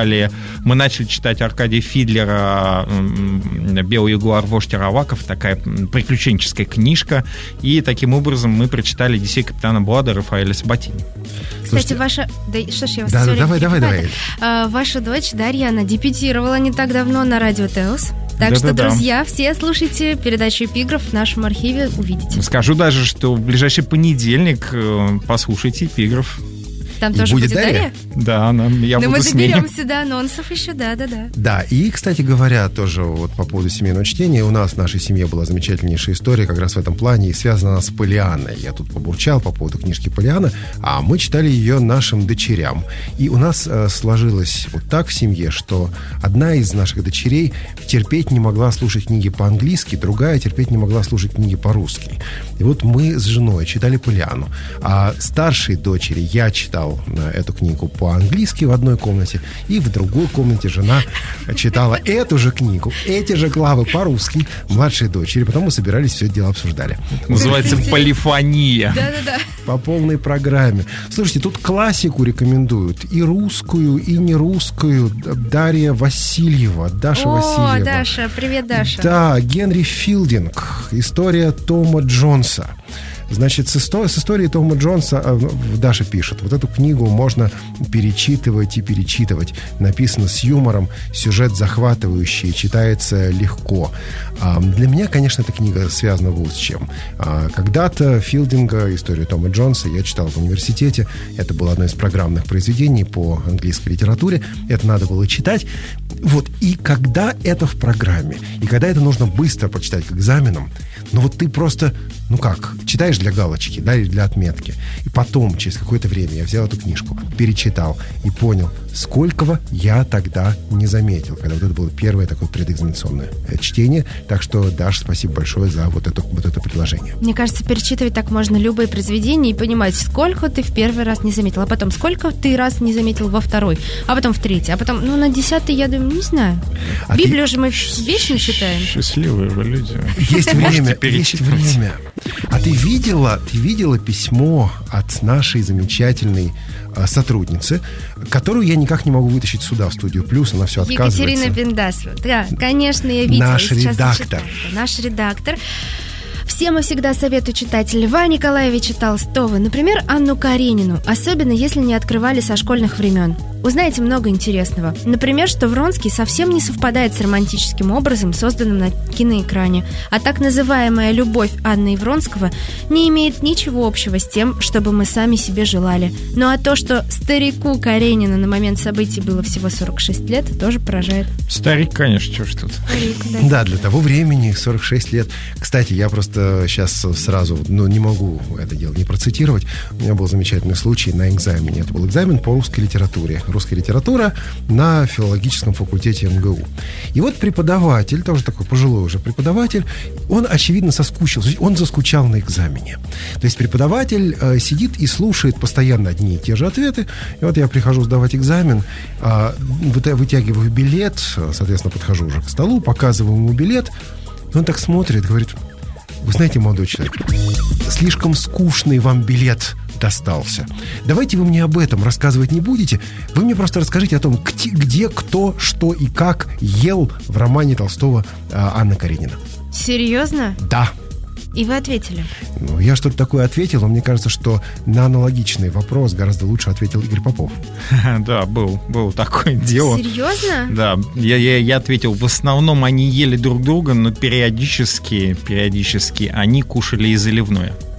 начали читать Аркадия Фидлера «Белый ягуар, вождь Араваков», такая приключенческая книжка. И таким образом мы прочитали «Одиссей капитана Блада» Рафаэля Сабатини. Кстати, ваша... Да, что ж, я вас давай. Ваша дочь Дарья, она дебютировала не так давно на радио Теос. Так что, друзья, все слушайте передачу «Эпиграф» в нашем архиве, увидите. Скажу даже, что в ближайший понедельник послушайте «Эпиграф». Там тоже будет Дарья? Да, я буду мы с ней. доберемся до анонсов еще, да. Да, и, кстати говоря, тоже вот по поводу семейного чтения, у нас в нашей семье была замечательнейшая история как раз в этом плане, и связана она с Полианной. Я тут побурчал по поводу книжки Полианна, а мы читали ее нашим дочерям. И у нас сложилось вот так в семье, что одна из наших дочерей терпеть не могла слушать книги по-английски, другая терпеть не могла слушать книги по-русски. И вот мы с женой читали Полианну, а старшей дочери я читал эту книгу по-английски в одной комнате, и в другой комнате жена читала эту же книгу, эти же главы по-русски младшей дочери. Потом мы собирались, все это дело обсуждали. Называется полифония. Да. По полной программе. Слушайте, тут классику рекомендуют. И русскую, и нерусскую. Дарья Васильева, Даша Васильева. О, Даша, привет, Даша. Да, Генри Филдинг. История Тома Джонса. Значит, с историей Тома Джонса Даша пишет. Вот эту книгу можно перечитывать и перечитывать. Написано с юмором, сюжет захватывающий, читается легко. Для меня, конечно, эта книга связана вот с чем. Когда-то Филдинга, историю Тома Джонса, я читал в университете. Это было одно из программных произведений по английской литературе. Это надо было читать. Вот, и когда это в программе, и когда это нужно быстро прочитать к экзаменам, вот ты просто, читаешь для галочки, да, или для отметки. И потом, через какое-то время, я взял эту книжку, перечитал и понял, сколького я тогда не заметил, когда вот это было первое такое предэкзаменационное чтение. Так что, Даш, спасибо большое за вот это предложение. Мне кажется, перечитывать так можно любые произведения и понимать, сколько ты в первый раз не заметил, а потом сколько ты раз не заметил во второй, а потом в третий, а потом, на 10-й, я думаю, не знаю. Библию же мы вечно читаем. Счастливые вы люди. Есть время. А ты видела письмо от нашей замечательной сотрудницы, которую я никак не могу вытащить сюда, в студию Плюс, она все отказывается. Екатерина Бендасова. Да, конечно, я видела. Наш редактор. Наш редактор. Всем и всегда советую читать Льва Николаевича Толстого, например, Анну Каренину, особенно если не открывали со школьных времен. Узнаете много интересного. Например, что Вронский совсем не совпадает с романтическим образом, созданным на киноэкране, а так называемая любовь Анны и Вронского не имеет ничего общего с тем, чтобы мы сами себе желали. Ну а то, что старику Каренину на момент событий было всего 46 лет, тоже поражает. Старик, конечно, что ж тут. Старик, да, для того времени 46 лет. Кстати, я просто сейчас сразу, не могу это дело не процитировать. У меня был замечательный случай на экзамене. Это был экзамен по русской литературе. Русская литература на филологическом факультете МГУ. И вот преподаватель, тоже такой пожилой уже преподаватель, он, очевидно, соскучился. Он заскучал на экзамене. То есть преподаватель сидит и слушает постоянно одни и те же ответы. И вот я прихожу сдавать экзамен, вытягиваю билет, соответственно, подхожу уже к столу, показываю ему билет. Он так смотрит, говорит: вы знаете, молодой человек, слишком скучный вам билет достался. Давайте вы мне об этом рассказывать не будете. Вы мне просто расскажите о том, где, кто, что и как ел в романе Толстого Анна Каренина. Серьезно? Да. И вы ответили? Я что-то такое ответил, но мне кажется, что на аналогичный вопрос гораздо лучше ответил Игорь Попов. Да, был такое дело. Серьезно? Да, я ответил, в основном они ели друг друга, но периодически они кушали и заливное.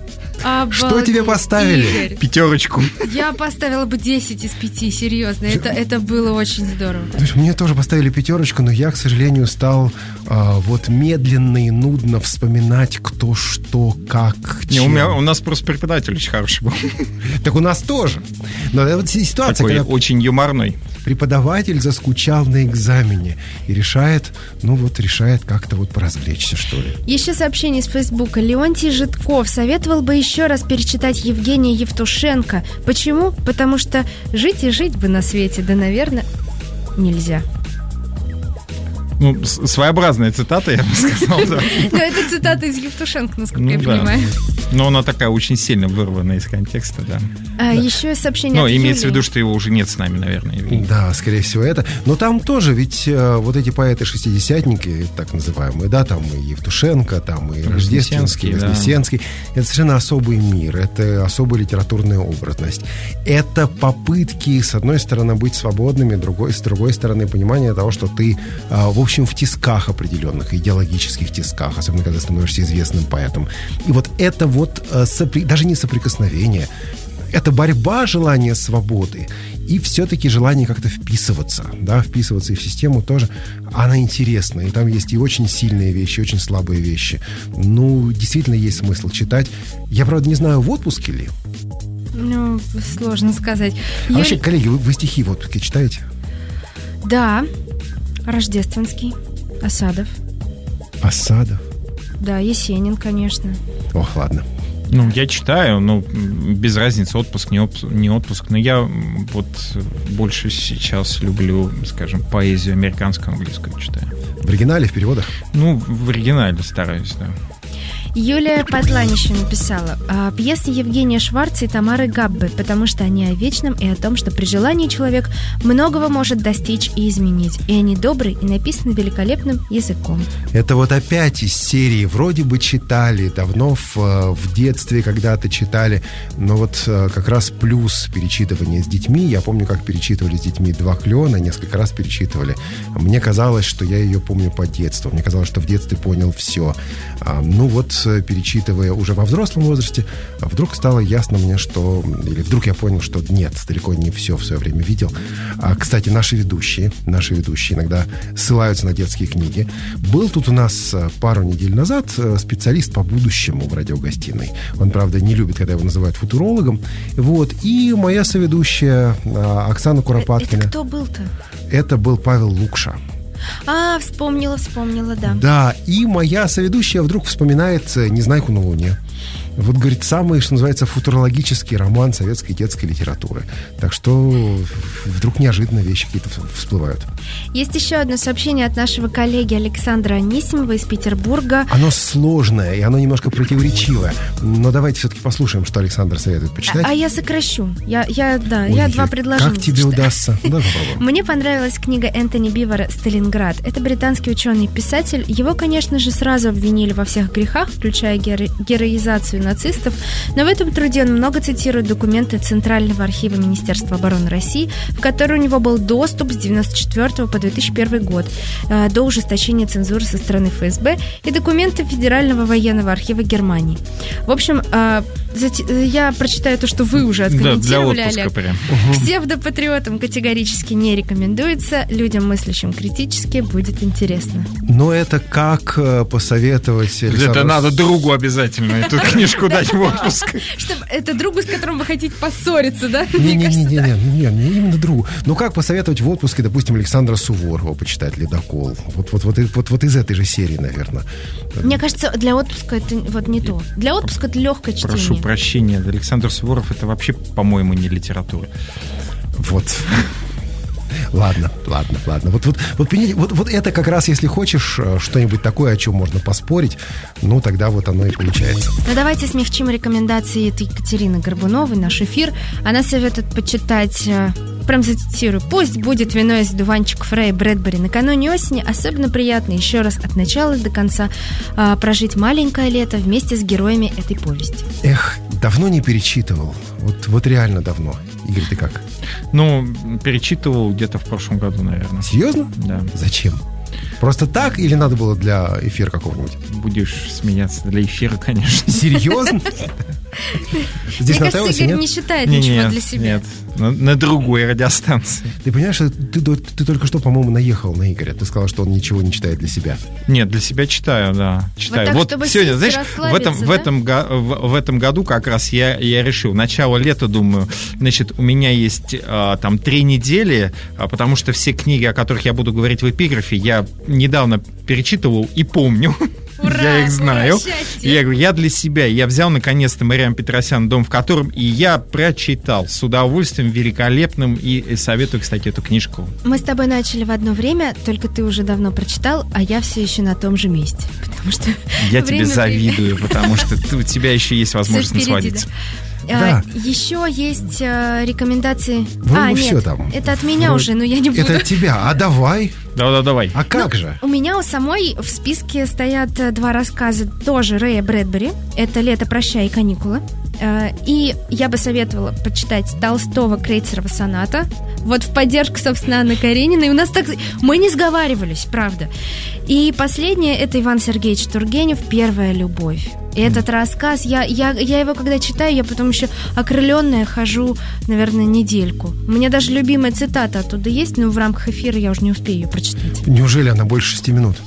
Обалдеть. Что тебе поставили? Игорь. 5. Я поставила бы 10 из 5, серьезно. Это было очень здорово. Мне тоже поставили 5, но я, к сожалению, стал вот медленно и нудно вспоминать, кто, что, как, чем. У нас просто преподаватель очень хороший был. Так у нас тоже. Но это вот ситуация, такой когда очень юморной. Преподаватель заскучал на экзамене и решает как-то вот поразвлечься, что ли. Еще сообщение из Фейсбука. Леонтий Житков советовал бы еще раз перечитать Евгения Евтушенко. Почему? Потому что жить и жить бы на свете, да, наверное, нельзя. Ну, своеобразная цитата, я бы сказал, да. Но это цитата из Евтушенко, насколько я понимаю. Но она такая очень сильно вырвана из контекста, да. Еще сообщение от Юлии. Имеется в виду, что его уже нет с нами, наверное. Да, скорее всего, это. Но там тоже ведь вот эти поэты-шестидесятники, так называемые, да, там и Евтушенко, там и Рождественский, Вознесенский. Это совершенно особый мир, это особая литературная образность. Это попытки, с одной стороны, быть свободными, с другой стороны, понимание того, что ты, в общем, в тисках определенных, идеологических тисках, особенно когда становишься известным поэтом. И вот это вот даже не соприкосновение, это борьба, желание свободы и все-таки желание как-то вписываться и в систему тоже. Она интересна, и там есть и очень сильные вещи, и очень слабые вещи. Ну, действительно есть смысл читать. Я, правда, не знаю, в отпуске ли? Ну, сложно сказать. Вообще, коллеги, вы стихи в отпуске читаете? Да. Рождественский, Асадов. Асадов? Да, Есенин, конечно. Ох, ладно. Ну, я читаю, но без разницы, отпуск, не отпуск. Но я вот больше сейчас люблю, скажем, поэзию американскую, английскую читаю. В оригинале, в переводах? Ну, в оригинале стараюсь, да. Юлия Потланища написала пьесы Евгения Шварца и Тамары Габбе, потому что они о вечном и о том, что при желании человек многого может достичь и изменить. И они добры и написаны великолепным языком. Это вот опять из серии вроде бы читали, давно в детстве когда-то читали, но вот как раз плюс перечитывания с детьми. Я помню, как перечитывали с детьми «Два клена», несколько раз перечитывали. Мне казалось, что я ее помню по детству. Мне казалось, что в детстве понял все. Ну вот, перечитывая уже во взрослом возрасте, вдруг стало ясно мне, что... Или вдруг я понял, что нет, далеко не все в свое время видел. Кстати, наши ведущие иногда ссылаются на детские книги. Был тут у нас пару недель назад специалист по будущему в радиогостиной. Он, правда, не любит, когда его называют футурологом. Вот. И моя соведущая Оксана Куропаткина. Это кто был-то? Это был Павел Лукша. Вспомнила, да. Да, и моя соведущая вдруг вспоминает «Незнайку на Луне». Вот, говорит, самый, что называется, футурологический роман советской детской литературы. Так что вдруг неожиданно вещи какие-то всплывают. Есть еще одно сообщение от нашего коллеги Александра Анисимова из Петербурга. Оно сложное, и оно немножко противоречивое. Но давайте все-таки послушаем, что Александр советует почитать. Я сокращу. Я два предложения. Как тебе удастся? Давай попробуем. Мне понравилась книга Энтони Бивора «Сталинград». Это британский ученый и писатель. Его, конечно же, сразу обвинили во всех грехах, включая героизацию нацистов, но в этом труде он много цитирует документы Центрального архива Министерства обороны России, в который у него был доступ с 1994 по 2001 год до ужесточения цензуры со стороны ФСБ и документы Федерального военного архива Германии. В общем, я прочитаю то, что вы уже откомментировали, для отпуска, Олег. Прям. Псевдопатриотам категорически не рекомендуется, людям, мыслящим критически, будет интересно. Но это как посоветовать... Это надо другу обязательно эту книжку дать в отпуск. Чтобы это другу, с которым вы хотите поссориться, да? Не, именно другу. Ну, как посоветовать в отпуске, допустим, Александра Суворова почитать «Ледокол»? Вот из этой же серии, наверное. Мне кажется, для отпуска это вот не то. Для отпуска это легкое чтение. Прошу прощения, Александр Суворов это вообще, по-моему, не литература. Вот. Ладно. Вот это как раз, если хочешь что-нибудь такое, о чем можно поспорить, ну, тогда вот оно и получается. Ну, давайте смягчим рекомендации Екатерины Горбуновой, наш эфир. Она советует почитать... Прям зацитирую. «Пусть будет вино из дуванчиков Рэя Брэдбери накануне осени особенно приятно еще раз от начала до конца прожить маленькое лето вместе с героями этой повести». Эх, давно не перечитывал. Вот реально давно. Игорь, ты как? Ну, перечитывал где-то в прошлом году, наверное. Серьезно? Да. Зачем? Просто так или надо было для эфира какого-нибудь? Будешь смеяться. Для эфира, конечно. Серьезно? Мне кажется, Игорь не считает ничего для себя. Нет, на другой радиостанции. Ты понимаешь, ты только что, по-моему, наехал на Игоря. Ты сказал, что он ничего не читает для себя. Нет, для себя читаю, да. Читаю. Вот сегодня, знаешь, в этом году как раз я решил. Начало лета, думаю, значит, у меня есть там 3 недели, потому что все книги, о которых я буду говорить в эпиграфе, я недавно перечитывал и помню. Ура, я их знаю. Я говорю, я для себя. Я взял, наконец-то, Мариам Петросян «Дом в котором», и я прочитал с удовольствием, великолепным, и советую, кстати, эту книжку. Мы с тобой начали в одно время, только ты уже давно прочитал, а я все еще на том же месте. Потому что я тебе завидую, потому что у тебя еще есть возможность насладиться. Да. Еще есть рекомендации. Нет, все там. Это от меня уже, но я не буду. Это от тебя. А давай. Давай. А как же? У меня у самой в списке стоят 2 рассказа тоже Рэя Брэдбери. Это «Лето, прощай» и «Каникулы». И я бы советовала почитать Толстого «Крейцерова соната». Вот в поддержку, собственно, Анны Карениной. У нас так... Мы не сговаривались, правда. И последнее — это Иван Сергеевич Тургенев «Первая любовь». И этот рассказ, я его когда читаю, я потом еще окрыленная хожу, наверное, недельку. У меня даже любимая цитата оттуда есть, но в рамках эфира я уже не успею ее прочитать. Неужели она больше 6 минут?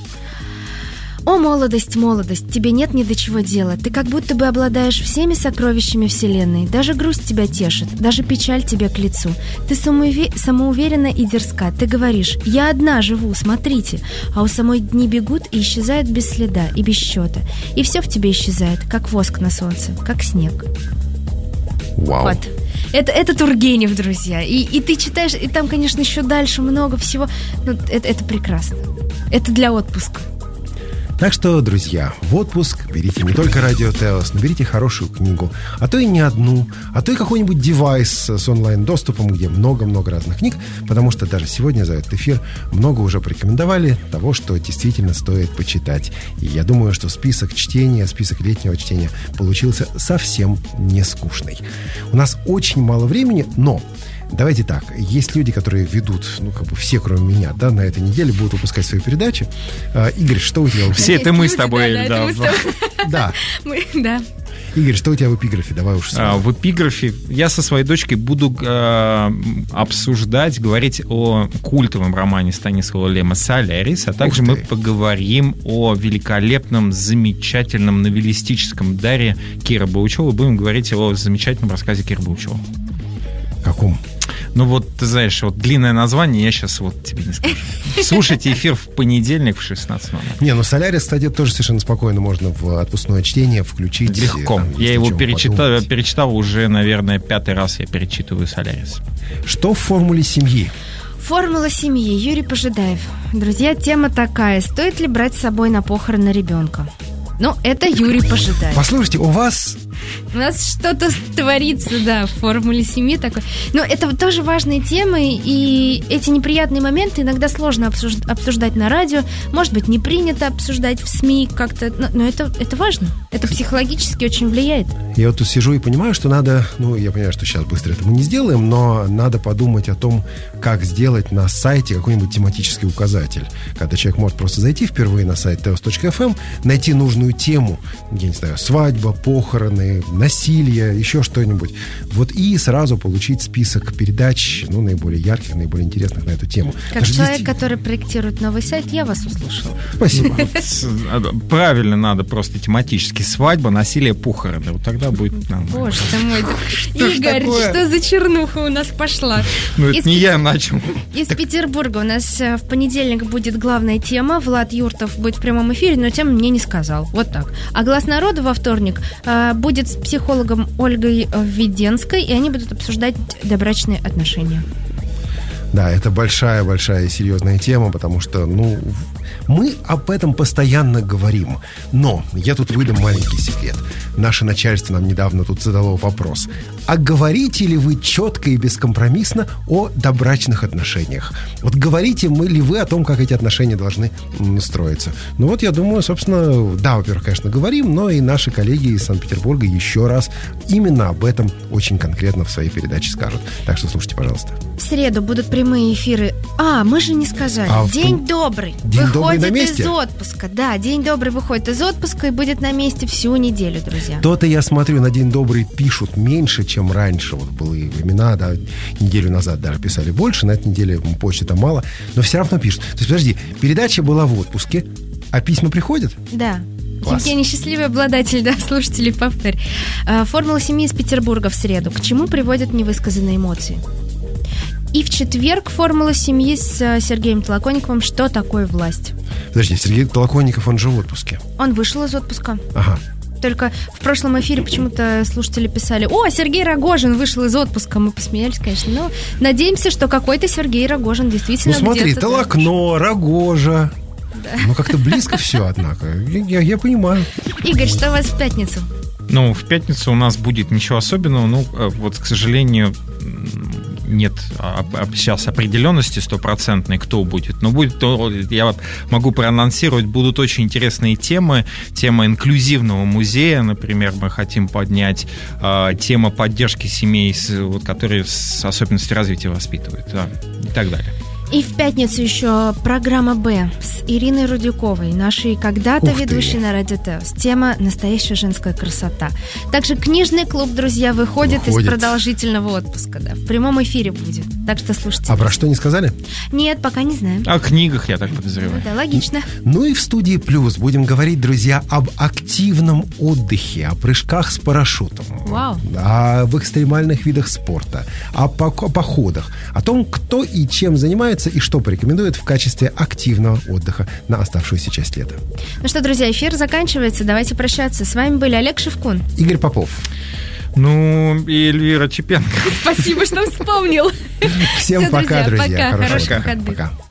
«О, молодость, молодость, тебе нет ни до чего дела. Ты как будто бы обладаешь всеми сокровищами вселенной. Даже грусть тебя тешит, даже печаль тебе к лицу. Ты самоуверенна и дерзка. Ты говоришь: я одна живу, смотрите. А у самой дни бегут и исчезают без следа и без счета. И все в тебе исчезает, как воск на солнце, как снег». Вау. Вот. Это Тургенев, друзья. И ты читаешь, и там, конечно, еще дальше много всего. Ну, это прекрасно. Это для отпуска. Так что, друзья, в отпуск берите не только Радио Теос, но берите хорошую книгу, а то и не одну, а то и какой-нибудь девайс с онлайн-доступом, где много-много разных книг, потому что даже сегодня за этот эфир много уже порекомендовали того, что действительно стоит почитать. И я думаю, что список чтения, список летнего чтения получился совсем не скучный. У нас очень мало времени, но... Давайте так, есть люди, которые ведут, все, кроме меня, да, на этой неделе будут выпускать свои передачи. Игорь, что у тебя? Все это мы с тобой, да. Да. Да. Игорь, что у тебя в эпиграфе? Давай уж сразу. В эпиграфе я со своей дочкой буду говорить о культовом романе Станислава Лема «Солярис», а также мы поговорим о великолепном, замечательном новеллистическом даре Киры Баучевой. Будем говорить о замечательном рассказе Киры Баучевой. Каком? Ну вот, ты знаешь, вот длинное название я сейчас вот тебе не скажу. Слушайте эфир в понедельник в 16:00. Не, «Солярис», кстати, тоже совершенно спокойно можно в отпускное чтение включить. Легко. Там, я его перечитал уже, наверное, 5-й раз я перечитываю «Солярис». Что в формуле семьи? Формула семьи. Юрий Пожидаев. Друзья, тема такая. Стоит ли брать с собой на похороны ребенка? Ну, это Юрий Пожидаев. Послушайте, у вас... У нас что-то творится, да, в формуле семьи такой. Но это тоже важные темы, и эти неприятные моменты иногда сложно обсуждать на радио. Может быть, не принято обсуждать в СМИ как-то, но это важно. Это психологически очень влияет. Я вот тут сижу и понимаю, что надо... я понимаю, что сейчас быстро это мы не сделаем, но надо подумать о том, как сделать на сайте какой-нибудь тематический указатель. Когда человек может просто зайти впервые на сайт teos.fm, найти нужную тему, я не знаю, свадьба, похороны, насилие, еще что-нибудь. Вот и сразу получить список передач, наиболее ярких, наиболее интересных на эту тему. Как человек, который проектирует новый сайт, я вас услышал. Спасибо. Правильно надо просто тематически: свадьба, насилие, похороны. Вот тогда будет нормально. Боже ты мой. Игорь, что за чернуха у нас пошла? Это не я начал. Из Петербурга у нас в понедельник будет главная тема. Влад Юртов будет в прямом эфире, но тему мне не сказал. Вот так. А «Глаз народа» во вторник будет с психологом Ольгой Введенской, и они будут обсуждать добрачные отношения. Да, это большая-большая серьезная тема, потому что, мы об этом постоянно говорим. Но я тут выдам маленький секрет. Наше начальство нам недавно тут задало вопрос. А говорите ли вы четко и бескомпромиссно о добрачных отношениях? Вот говорите ли вы о том, как эти отношения должны строиться? Я думаю, собственно, да, во-первых, конечно, говорим, но и наши коллеги из Санкт-Петербурга еще раз именно об этом очень конкретно в своей передаче скажут. Так что слушайте, пожалуйста. В среду будут прямые эфиры. Мы же не сказали. День добрый. День выходит из отпуска. Да, День добрый выходит из отпуска и будет на месте всю неделю, друзья. То-то я смотрю, на День добрый пишут меньше, чем раньше. Вот были времена, да, неделю назад даже писали больше, на этой неделе почты-то мало, но все равно пишут. То есть, подожди, передача была в отпуске, а письма приходят? Да. Класс. Евгений, счастливый обладатель, да, слушателей, повторь. Формула семьи из Петербурга в среду. К чему приводят невысказанные эмоции? И в четверг формула семьи с Сергеем Толоконниковым. Что такое власть? Подожди, Сергей Толоконников, он же в отпуске. Он вышел из отпуска. Ага. Только в прошлом эфире почему-то слушатели писали: «О, Сергей Рогожин вышел из отпуска». Мы посмеялись, конечно, но надеемся, что какой-то Сергей Рогожин действительно где-то... Ну смотри, где-то Толокно, Рогожа. Да. Ну как-то близко все, однако. Я понимаю. Игорь, что у вас в пятницу? Ну, в пятницу у нас будет ничего особенного. Ну, вот, к сожалению, нет сейчас определенности стопроцентной, кто будет. Но будет, я могу проанонсировать, будут очень интересные темы. Тема инклюзивного музея, например, мы хотим поднять. Тема поддержки семей, вот, которые с особенностью развития воспитывают, да, и так далее. И в пятницу еще программа «Б» с Ириной Рудюковой, нашей когда-то ведущей на Радио ТЭОС. Тема «Настоящая женская красота». Также книжный клуб, друзья, выходит из продолжительного отпуска. Да, в прямом эфире будет. Так что слушайте. А про что не сказали? Нет, пока не знаем. О книгах, я так подозреваю. Да, логично. Ну и в студии «Плюс» будем говорить, друзья, об активном отдыхе, о прыжках с парашютом. Вау. Об экстремальных видах спорта, о походах, о том, кто и чем занимается и что порекомендует в качестве активного отдыха на оставшуюся часть лета. Ну что, друзья, эфир заканчивается. Давайте прощаться. С вами были Олег Шевкун, Игорь Попов. Ну, и Эльвира Чепенко. Спасибо, что вспомнил. Всем пока, друзья. Пока. Хороших выходных. Пока.